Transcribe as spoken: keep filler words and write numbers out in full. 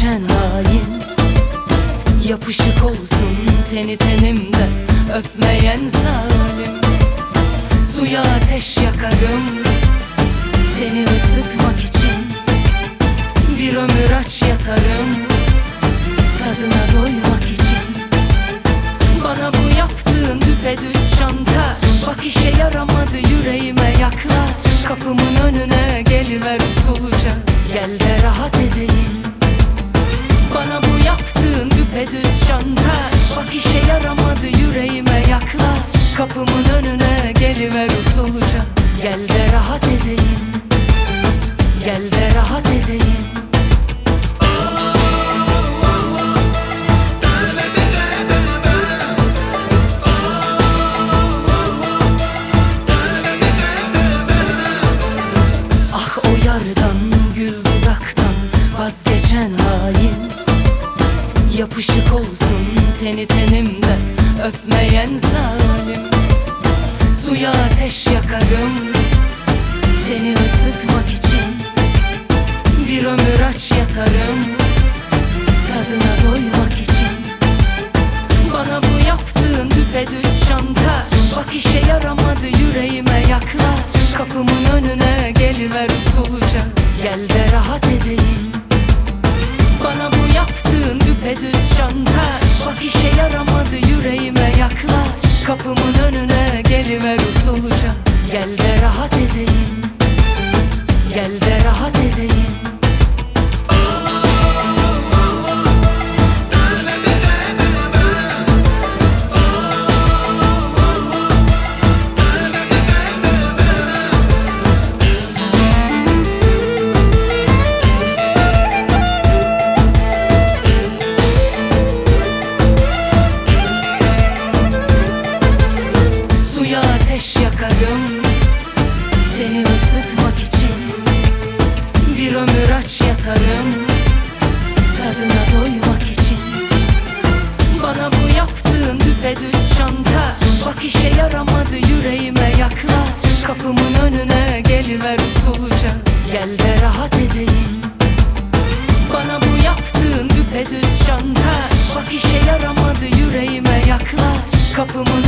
Vazgeçen hain, yapışık olsun teni tenimden, öpmeyen zalim. Suya ateş yakarım seni ısıtmak için, bir ömür aç yatarım tadına doymak için. Bana bu yaptığın düpedüz şantaj, bak işe yaramadı yüreğime yaklaş. Kapımın önüne geliver usulca, gel de rahat edeyim. Bana bu yaptığın düpedüz şantaj, bak işe yaramadı yüreğime yaklaş. Kapımın önüne geliver usulca, gel de rahat edeyim. Gel de rahat edeyim. Ah o yardan, gül dudaktan vazgeçen hain, yapışık olsun teni tenimden, öpmeyen zalim. Suya ateş yakarım seni ısıtmak için, bir ömür aç yatarım tadına doymak için. Bana bu yaptığın düpedüz şantaj, bak işe yaramadı yüreğime yaklaş. Kapımın önüne geliver usulca, gel de rahat edeyim. Bana bu yaptığın düpedüz şantaj, bak işe yaramadı yüreğime yaklaş. Kapımın önüne geliver usulca, gel de rahat edeyim. Gel de rahat edeyim. Ateş yakarım seni ısıtmak için, bir ömür aç yatarım tadına doymak için. Bana bu yaptığın düpedüz şantaj, bak işe yaramadı yüreğime yaklaş. Kapımın önüne geliver usulca, gel de rahat edeyim. Bana bu yaptığın düpedüz şantaj, bak işe yaramadı yüreğime yaklaş. Kapımın